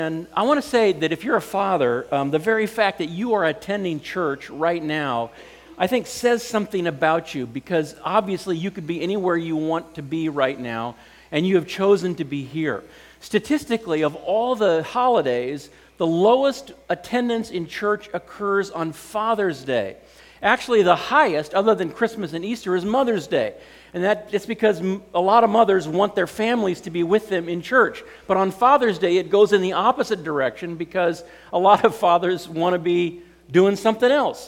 And I want to say that if you're a father, the very fact that you are attending church right now, I think says something about you, because obviously you could be anywhere you want to be right now, and you have chosen to be here. Statistically, of all the holidays, the lowest attendance in church occurs on Father's Day. Actually, the highest, other than Christmas and Easter, is Mother's Day. And it's because a lot of mothers want their families to be with them in church. But on Father's Day, it goes in the opposite direction because a lot of fathers want to be doing something else.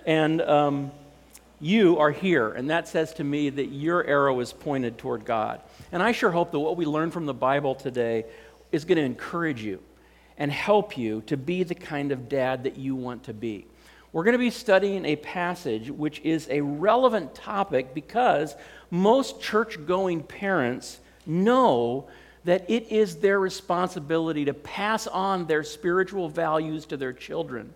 And you are here, and that says to me that your arrow is pointed toward God. And I sure hope that what we learn from the Bible today is going to encourage you and help you to be the kind of dad that you want to be. We're going to be studying a passage which is a relevant topic because most church-going parents know that it is their responsibility to pass on their spiritual values to their children.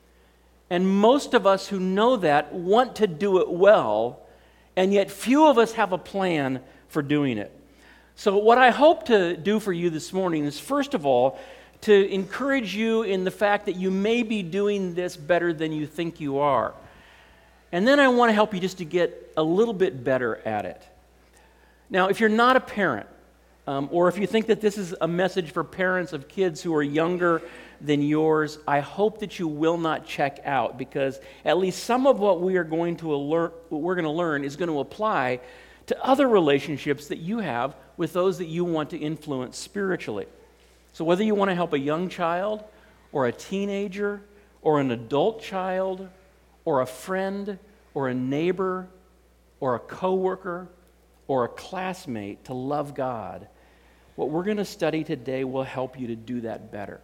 And most of us who know that want to do it well, and yet few of us have a plan for doing it. So what I hope to do for you this morning is, first of all, to encourage you in the fact that you may be doing this better than you think you are. And then I want to help you just to get a little bit better at it. Now, if you're not a parent, or if you think that this is a message for parents of kids who are younger than yours, I hope that you will not check out, because at least some of what we're going to learn is going to apply to other relationships that you have with those that you want to influence spiritually. So whether you want to help a young child, or a teenager, or an adult child, or a friend, or a neighbor, or a coworker, or a classmate to love God, what we're going to study today will help you to do that better.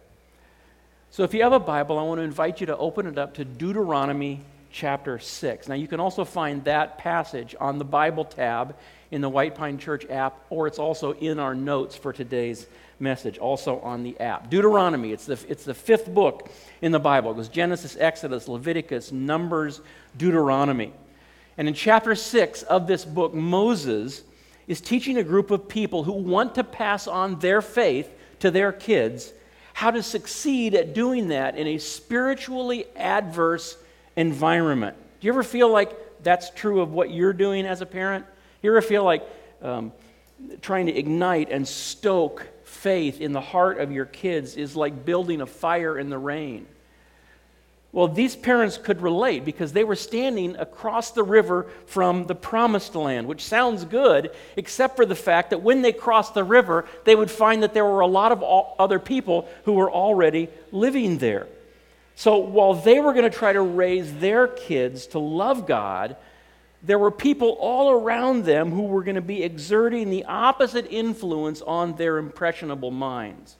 So if you have a Bible, I want to invite you to open it up to Deuteronomy chapter 6. Now you can also find that passage on the Bible tab in the White Pine Church app, or it's also in our notes for today's message, also on the app. Deuteronomy, it's the fifth book in the Bible. It goes Genesis, Exodus, Leviticus, Numbers, Deuteronomy. And in chapter 6 of this book, Moses is teaching a group of people who want to pass on their faith to their kids how to succeed at doing that in a spiritually adverse environment. Do you ever feel like that's true of what you're doing as a parent? You ever feel like trying to ignite and stoke faith in the heart of your kids is like building a fire in the rain? Well, these parents could relate because they were standing across the river from the Promised Land, which sounds good, except for the fact that when they crossed the river, they would find that there were a lot of other people who were already living there. So while they were going to try to raise their kids to love God, there were people all around them who were going to be exerting the opposite influence on their impressionable minds.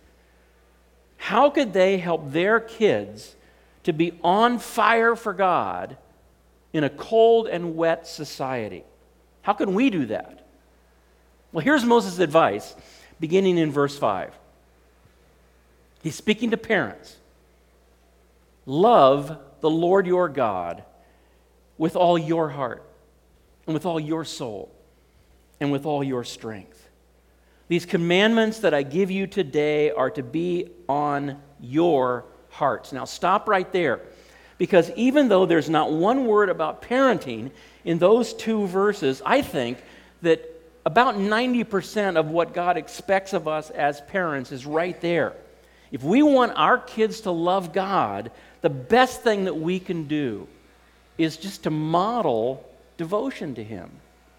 How could they help their kids to be on fire for God in a cold and wet society? How can we do that? Well, here's Moses' advice, beginning in verse 5. He's speaking to parents. Love the Lord your God with all your heart, and with all your soul, and with all your strength. These commandments that I give you today are to be on your hearts. Now stop right there, because even though there's not one word about parenting in those two verses, I think that about 90% of what God expects of us as parents is right there. If we want our kids to love God, the best thing that we can do is just to model devotion to Him.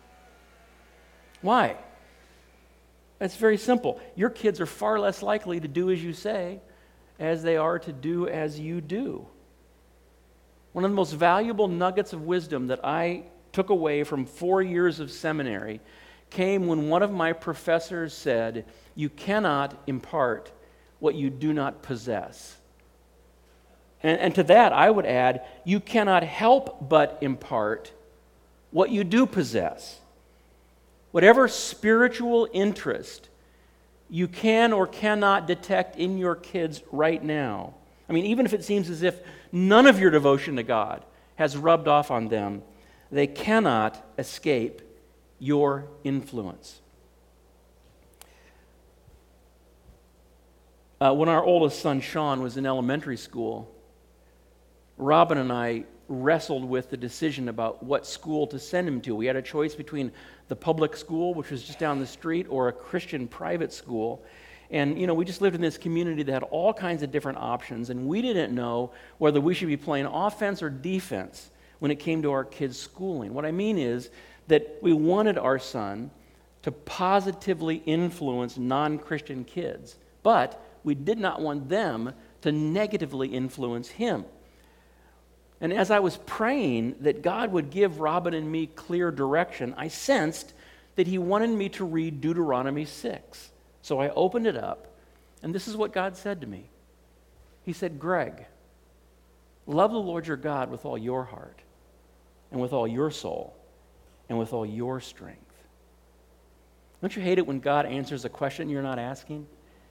Why? It's very simple. Your kids are far less likely to do as you say as they are to do as you do. One of the most valuable nuggets of wisdom that I took away from 4 years of seminary came when one of my professors said, "You cannot impart what you do not possess." And to that I would add, you cannot help but impart what you do possess. Whatever spiritual interest you can or cannot detect in your kids right now, I mean, even if it seems as if none of your devotion to God has rubbed off on them, they cannot escape your influence. When our oldest son, Sean, was in elementary school, Robin and I wrestled with the decision about what school to send him to. We had a choice between the public school, which was just down the street, or a Christian private school. And, we just lived in this community that had all kinds of different options, and we didn't know whether we should be playing offense or defense when it came to our kids' schooling. What I mean is that we wanted our son to positively influence non-Christian kids, but we did not want them to negatively influence him. And as I was praying that God would give Robin and me clear direction, I sensed that he wanted me to read Deuteronomy 6. So I opened it up, and this is what God said to me. He said, Greg, love the Lord your God with all your heart, and with all your soul, and with all your strength. Don't you hate it when God answers a question you're not asking?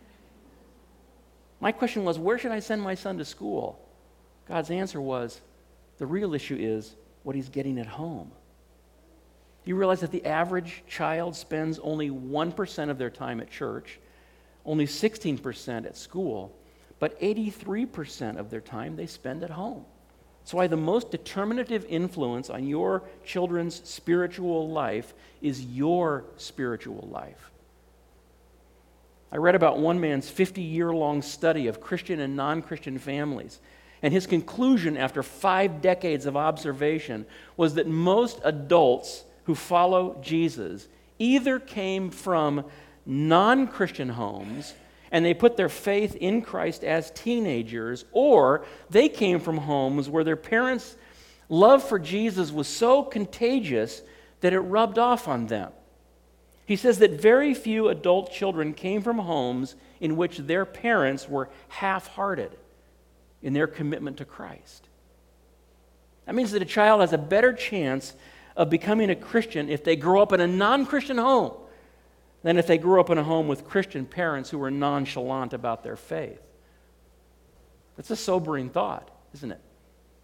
My question was, where should I send my son to school? God's answer was, the real issue is what he's getting at home. You realize that the average child spends only 1% of their time at church, only 16% at school, but 83% of their time they spend at home. That's why the most determinative influence on your children's spiritual life is your spiritual life. I read about one man's 50-year-long study of Christian and non-Christian families, and his conclusion after 5 decades of observation was that most adults who follow Jesus either came from non-Christian homes and they put their faith in Christ as teenagers, or they came from homes where their parents' love for Jesus was so contagious that it rubbed off on them. He says that very few adult children came from homes in which their parents were half-hearted in their commitment to Christ. That means that a child has a better chance of becoming a Christian if they grow up in a non-Christian home than if they grew up in a home with Christian parents who were nonchalant about their faith. That's a sobering thought, isn't it?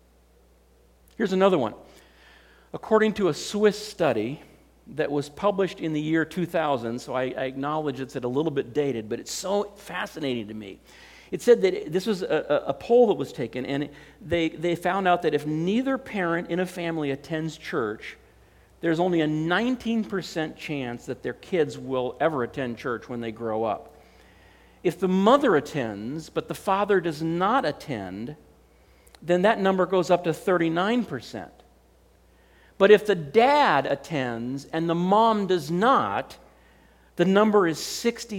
Here's another one. According to a Swiss study that was published in the year 2000, so I acknowledge it's a little bit dated, but it's so fascinating to me. It said that this was a poll that was taken, and they found out that if neither parent in a family attends church, there's only a 19% chance that their kids will ever attend church when they grow up. If the mother attends, but the father does not attend, then that number goes up to 39%. But if the dad attends and the mom does not, the number is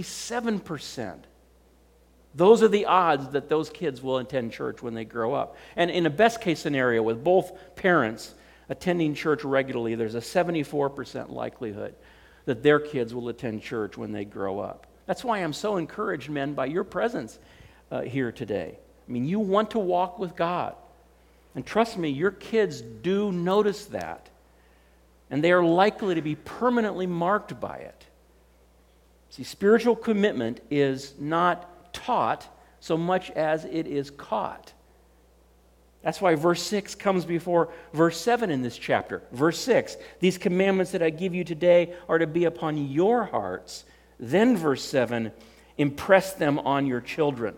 67%. Those are the odds that those kids will attend church when they grow up. And in a best-case scenario, with both parents attending church regularly, there's a 74% likelihood that their kids will attend church when they grow up. That's why I'm so encouraged, men, by your presence here today. I mean, you want to walk with God. And trust me, your kids do notice that. And they are likely to be permanently marked by it. See, spiritual commitment is not taught so much as it is caught. That's why verse 6 comes before verse 7 in this chapter. Verse 6, these commandments that I give you today are to be upon your hearts. Then verse 7, impress them on your children.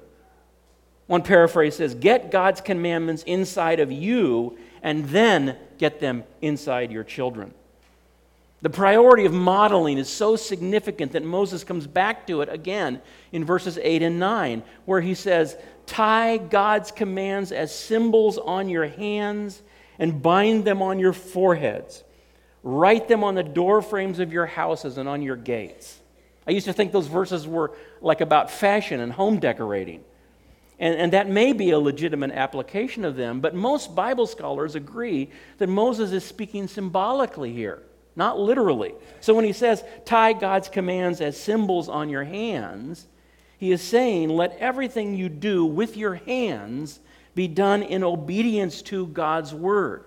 One paraphrase says, get God's commandments inside of you and then get them inside your children. The priority of modeling is so significant that Moses comes back to it again in verses 8 and 9, where he says, tie God's commands as symbols on your hands and bind them on your foreheads. Write them on the door frames of your houses and on your gates. I used to think those verses were like about fashion and home decorating. And that may be a legitimate application of them, but most Bible scholars agree that Moses is speaking symbolically here, not literally. So when he says, tie God's commands as symbols on your hands, he is saying, let everything you do with your hands be done in obedience to God's word.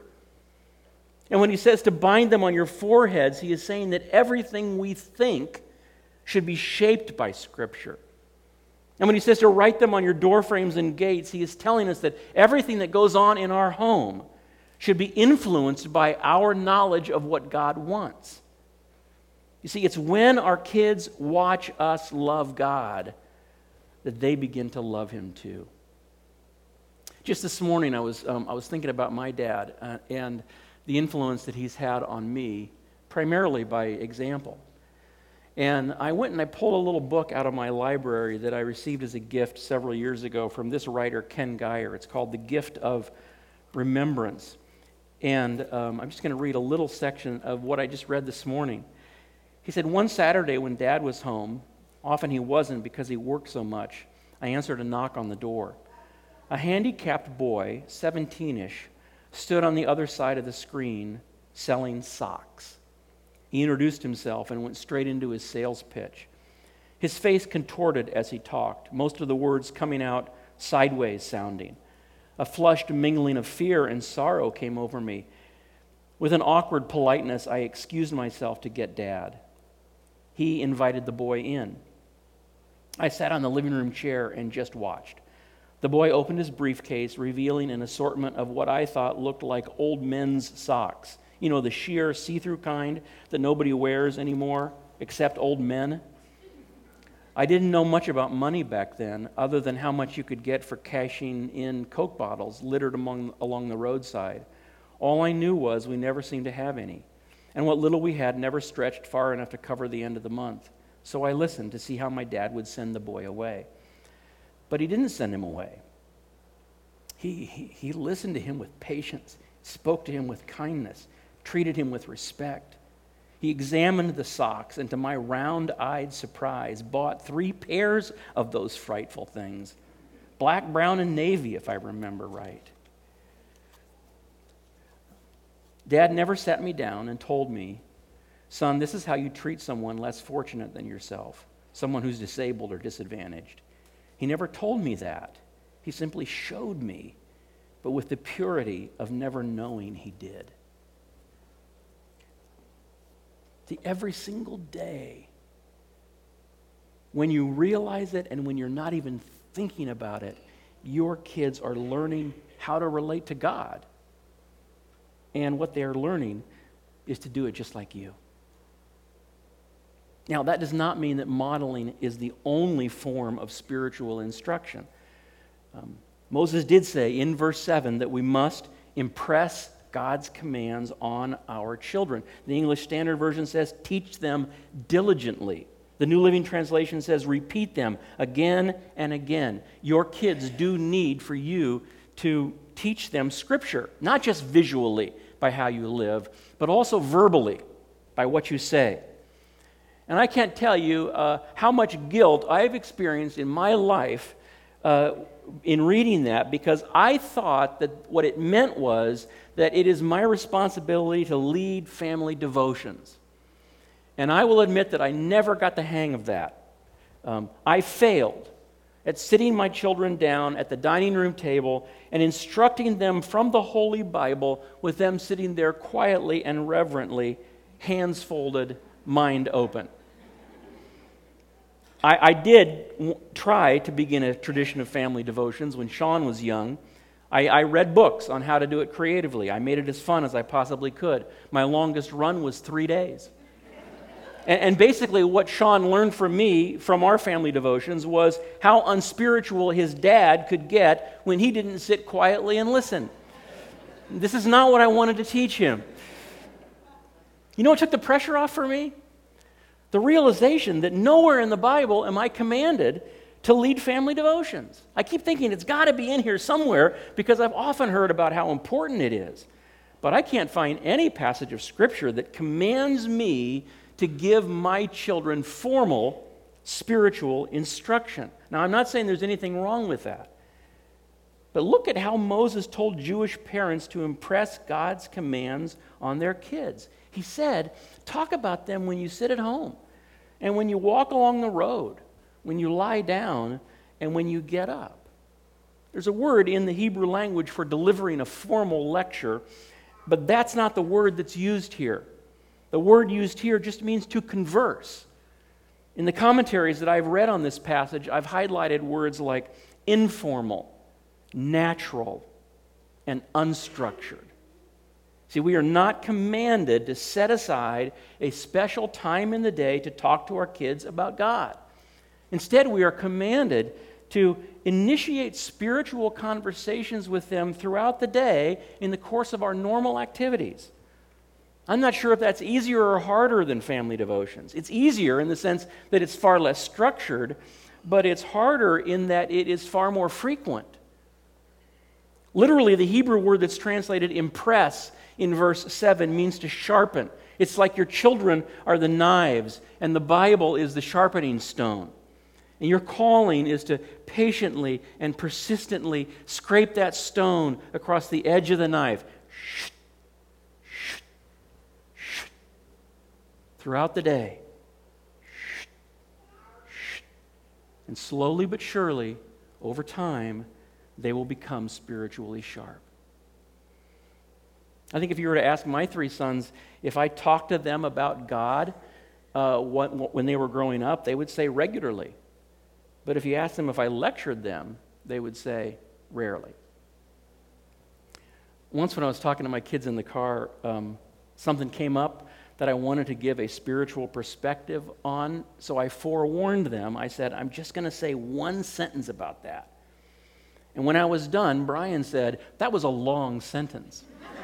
And when he says to bind them on your foreheads, he is saying that everything we think should be shaped by Scripture. And when he says to write them on your doorframes and gates, he is telling us that everything that goes on in our home should be influenced by our knowledge of what God wants. You see, it's when our kids watch us love God that they begin to love him too. Just this morning, I was thinking about my dad and the influence that he's had on me, primarily by example. And I went and I pulled a little book out of my library that I received as a gift several years ago from this writer, Ken Gire. It's called The Gift of Remembrance. And I'm just going to read a little section of what I just read this morning. He said, one Saturday when Dad was home, often he wasn't because he worked so much, I answered a knock on the door. A handicapped boy, 17-ish, stood on the other side of the screen selling socks. He introduced himself and went straight into his sales pitch. His face contorted as he talked, most of the words coming out sideways sounding. A flushed mingling of fear and sorrow came over me. With an awkward politeness, I excused myself to get Dad. He invited the boy in. I sat on the living room chair and just watched. The boy opened his briefcase, revealing an assortment of what I thought looked like old men's socks. You know, the sheer see-through kind that nobody wears anymore, except old men. I didn't know much about money back then, other than how much you could get for cashing in Coke bottles littered along the roadside. All I knew was we never seemed to have any, and what little we had never stretched far enough to cover the end of the month. So I listened to see how my dad would send the boy away. But he didn't send him away. He listened to him with patience, spoke to him with kindness, treated him with respect. He examined the socks, and to my round-eyed surprise, bought 3 pairs of those frightful things. Black, brown, and navy, if I remember right. Dad never sat me down and told me, son, this is how you treat someone less fortunate than yourself, someone who's disabled or disadvantaged. He never told me that. He simply showed me, but with the purity of never knowing he did. See, every single day, when you realize it and when you're not even thinking about it, your kids are learning how to relate to God. And what they're learning is to do it just like you. Now, that does not mean that modeling is the only form of spiritual instruction. Moses did say in verse 7 that we must impress God's commands on our children. The English Standard Version says, teach them diligently. The New Living Translation says, repeat them again and again. Your kids do need for you to teach them Scripture, not just visually by how you live, but also verbally by what you say. And I can't tell you how much guilt I've experienced in my life in reading that, because I thought that what it meant was that it is my responsibility to lead family devotions. And I will admit that I never got the hang of that. I failed at sitting my children down at the dining room table and instructing them from the Holy Bible, with them sitting there quietly and reverently, hands folded, mind open. I did try to begin a tradition of family devotions when Sean was young. I read books on how to do it creatively. I made it as fun as I possibly could. My longest run was 3 days. And basically what Sean learned from me, from our family devotions, was how unspiritual his dad could get when he didn't sit quietly and listen. This is not what I wanted to teach him. You know what took the pressure off for me? The realization that nowhere in the Bible am I commanded to lead family devotions. I keep thinking it's got to be in here somewhere, because I've often heard about how important it is. But I can't find any passage of Scripture that commands me to give my children formal spiritual instruction. Now, I'm not saying there's anything wrong with that. But look at how Moses told Jewish parents to impress God's commands on their kids. He said, talk about them when you sit at home, and when you walk along the road, when you lie down, and when you get up. There's a word in the Hebrew language for delivering a formal lecture, but that's not the word that's used here. The word used here just means to converse. In the commentaries that I've read on this passage, I've highlighted words like informal, natural, and unstructured. See, we are not commanded to set aside a special time in the day to talk to our kids about God. Instead, we are commanded to initiate spiritual conversations with them throughout the day in the course of our normal activities. I'm not sure if that's easier or harder than family devotions. It's easier in the sense that it's far less structured, but it's harder in that it is far more frequent. Literally, the Hebrew word that's translated impress in verse 7 means to sharpen. It's like your children are the knives and the Bible is the sharpening stone. And your calling is to patiently and persistently scrape that stone across the edge of the knife. Throughout the day. And slowly but surely, over time, they will become spiritually sharp. I think if you were to ask my 3 sons if I talked to them about God when they were growing up, they would say regularly. But if you asked them if I lectured them, they would say rarely. Once when I was talking to my kids in the car, something came up that I wanted to give a spiritual perspective on, so I forewarned them. I said, I'm just going to say one sentence about that. And when I was done, Brian said, that was a long sentence.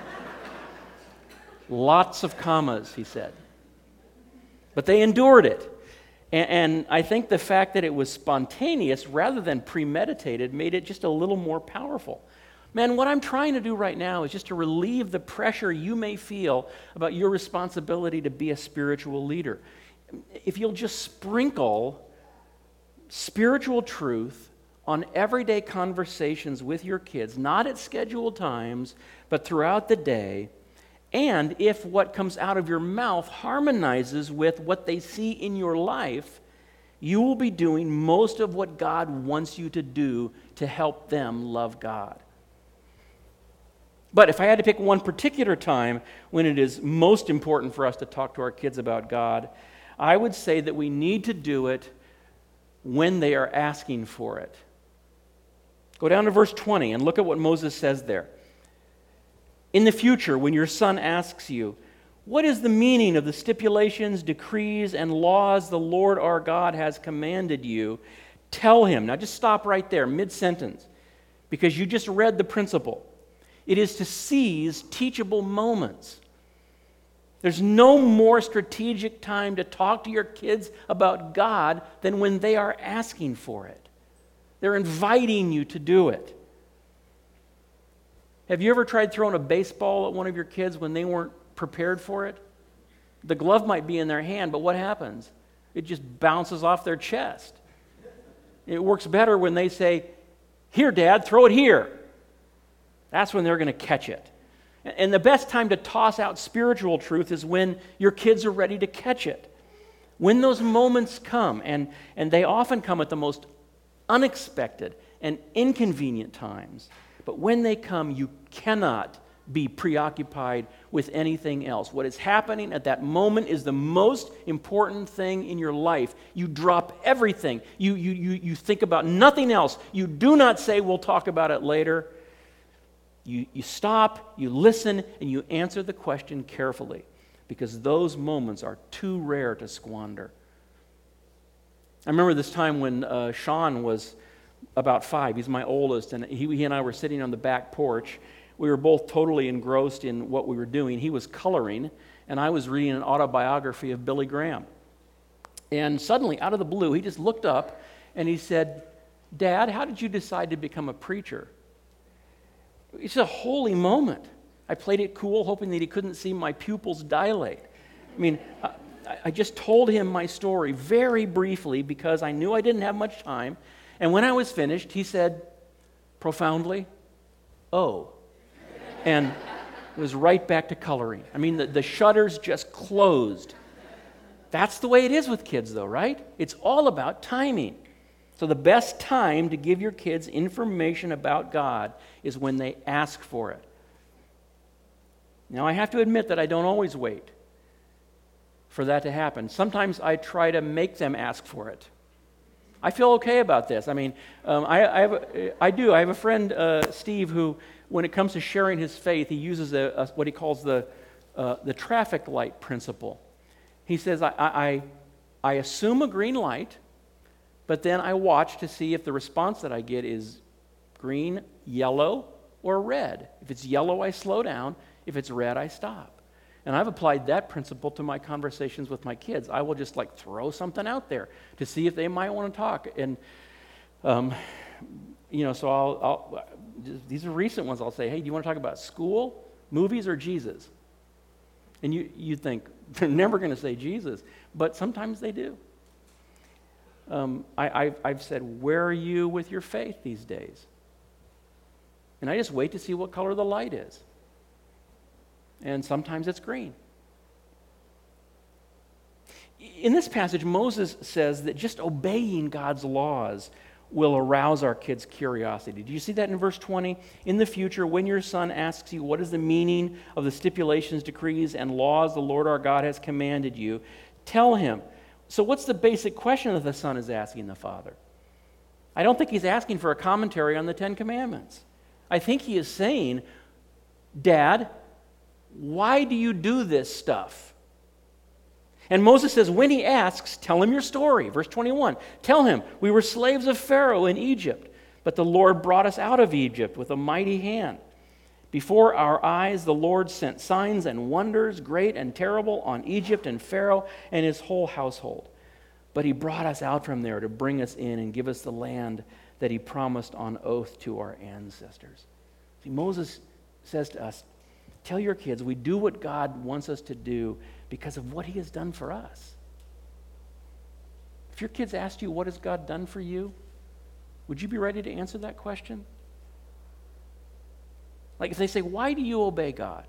Lots of commas, he said. But they endured it. And I think the fact that it was spontaneous rather than premeditated made it just a little more powerful. Man, what I'm trying to do right now is just to relieve the pressure you may feel about your responsibility to be a spiritual leader. If you'll just sprinkle spiritual truth on everyday conversations with your kids, not at scheduled times, but throughout the day, and if what comes out of your mouth harmonizes with what they see in your life, you will be doing most of what God wants you to do to help them love God. But if I had to pick one particular time when it is most important for us to talk to our kids about God, I would say that we need to do it when they are asking for it. Go down to verse 20 and look at what Moses says there. In the future, when your son asks you, what is the meaning of the stipulations, decrees, and laws the Lord our God has commanded you? Tell him. Now just stop right there, mid-sentence, because you just read the principle. It is to seize teachable moments. There's no more strategic time to talk to your kids about God than when they are asking for it. They're inviting you to do it. Have you ever tried throwing a baseball at one of your kids when they weren't prepared for it? The glove might be in their hand, but what happens? It just bounces off their chest. It works better when they say, "Here, Dad, throw it here." That's when they're going to catch it. And the best time to toss out spiritual truth is when your kids are ready to catch it. When those moments come, and they often come at the most unexpected and inconvenient times, but when they come, you cannot be preoccupied with anything else. What is happening at that moment is the most important thing in your life. You drop everything. You think about nothing else. You do not say, "We'll talk about it later." You stop, you listen, and you answer the question carefully, because those moments are too rare to squander. I remember this time when Sean was about 5. He's my oldest, and he and I were sitting on the back porch. We were both totally engrossed in what we were doing. He was coloring, and I was reading an autobiography of Billy Graham. And suddenly, out of the blue, he just looked up and he said, "Dad, how did you decide to become a preacher?" It's a holy moment. I played it cool, hoping that he couldn't see my pupils dilate. I mean, I just told him my story very briefly because I knew I didn't have much time. And when I was finished, he said profoundly, "Oh." And it was right back to coloring. I mean, the shutters just closed. That's the way it is with kids, though, right? It's all about timing. So the best time to give your kids information about God is when they ask for it. Now, I have to admit that I don't always wait for that to happen. Sometimes I try to make them ask for it. I feel okay about this. I mean, I have a friend, Steve, who, when it comes to sharing his faith, he uses what he calls the traffic light principle. He says, I assume a green light, but then I watch to see if the response that I get is green, yellow, or red. If it's yellow, I slow down. If it's red, I stop. And I've applied that principle to my conversations with my kids. I will just like throw something out there to see if they might want to talk. And, so I'll these are recent ones. I'll say, hey, do you want to talk about school, movies, or Jesus? And you think, they're never going to say Jesus, but sometimes they do. I've said, where are you with your faith these days? And I just wait to see what color the light is. And sometimes it's green. In this passage, Moses says that just obeying God's laws will arouse our kids' curiosity. Do you see that in verse 20? In the future, when your son asks you, what is the meaning of the stipulations, decrees, and laws the Lord our God has commanded you, tell him. So what's the basic question that the son is asking the father? I don't think he's asking for a commentary on the Ten Commandments. I think he is saying, Dad, why do you do this stuff? And Moses says, when he asks, tell him your story. Verse 21, tell him, we were slaves of Pharaoh in Egypt, but the Lord brought us out of Egypt with a mighty hand. Before our eyes, the Lord sent signs and wonders, great and terrible, on Egypt and Pharaoh and his whole household. But he brought us out from there to bring us in and give us the land that he promised on oath to our ancestors. See, Moses says to us, tell your kids we do what God wants us to do because of what he has done for us. If your kids asked you, what has God done for you? Would you be ready to answer that question? Like if they say, why do you obey God?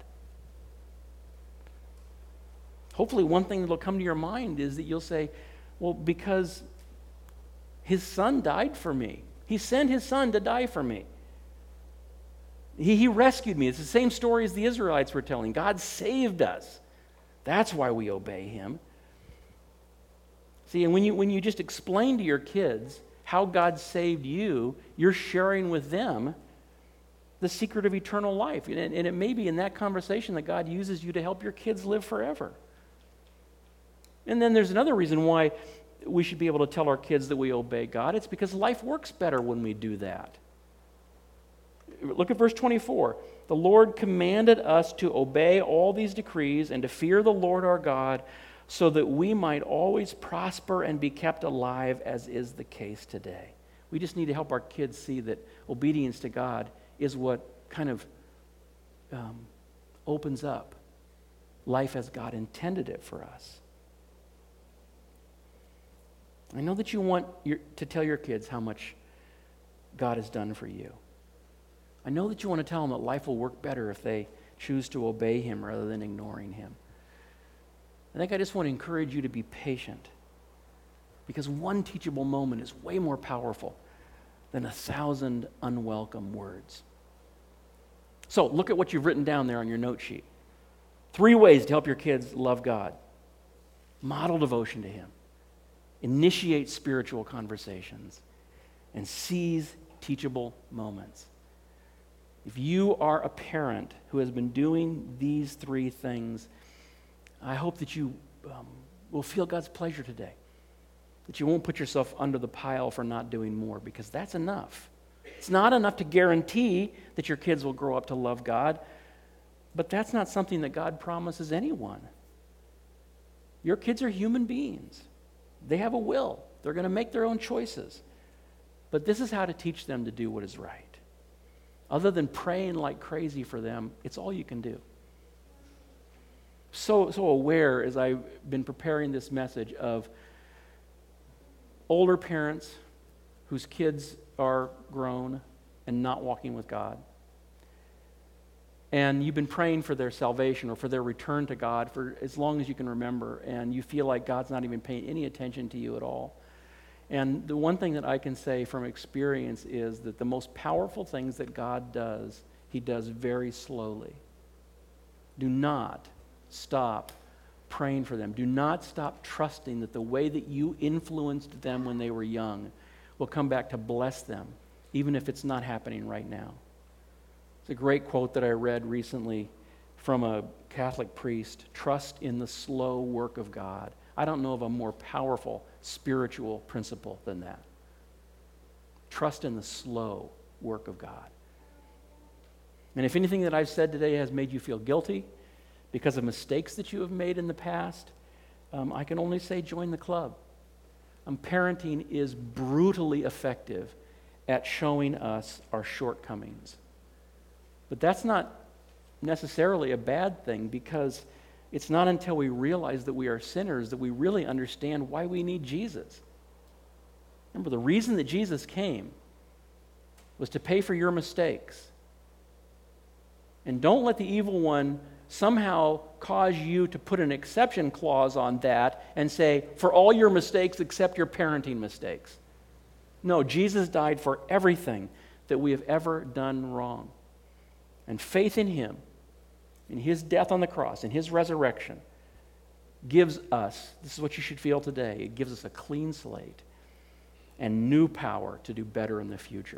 Hopefully one thing that will come to your mind is that you'll say, well, because his son died for me. He sent his son to die for me. He rescued me. It's the same story as the Israelites were telling. God saved us. That's why we obey him. See, and when you just explain to your kids how God saved you, you're sharing with them the secret of eternal life. And it may be in that conversation that God uses you to help your kids live forever. And then there's another reason why we should be able to tell our kids that we obey God. It's because life works better when we do that. Look at verse 24. The Lord commanded us to obey all these decrees and to fear the Lord our God so that we might always prosper and be kept alive, as is the case today. We just need to help our kids see that obedience to God is what kind of opens up life as God intended it for us. I know that you want to tell your kids how much God has done for you. I know that you want to tell them that life will work better if they choose to obey him rather than ignoring him. I think I just want to encourage you to be patient, because one teachable moment is way more powerful than 1,000 unwelcome words. So look at what you've written down there on your note sheet. 3 ways to help your kids love God. Model devotion to him. Initiate spiritual conversations. And seize teachable moments. If you are a parent who has been doing these 3 things, I hope that you will feel God's pleasure today. That you won't put yourself under the pile for not doing more, because that's enough. It's not enough to guarantee that your kids will grow up to love God, but that's not something that God promises anyone. Your kids are human beings. They have a will. They're going to make their own choices. But this is how to teach them to do what is right. Other than praying like crazy for them, it's all you can do. So aware, as I've been preparing this message, of older parents whose kids are grown and not walking with God. And you've been praying for their salvation or for their return to God for as long as you can remember, and you feel like God's not even paying any attention to you at all. And the one thing that I can say from experience is that the most powerful things that God does, he does very slowly. Do not stop praying for them. Do not stop trusting that the way that you influenced them when they were young will come back to bless them, even if it's not happening right now. It's a great quote that I read recently from a Catholic priest. Trust in the slow work of God. I don't know of a more powerful spiritual principle than that. Trust in the slow work of God. And if anything that I've said today has made you feel guilty because of mistakes that you have made in the past, I can only say join the club. Parenting is brutally effective at showing us our shortcomings. But that's not necessarily a bad thing, because it's not until we realize that we are sinners that we really understand why we need Jesus. Remember, the reason that Jesus came was to pay for your mistakes. And don't let the evil one somehow cause you to put an exception clause on that and say, for all your mistakes except your parenting mistakes. No, Jesus died for everything that we have ever done wrong. And faith in him, in his death on the cross, in his resurrection, gives us, this is what you should feel today, it gives us a clean slate and new power to do better in the future.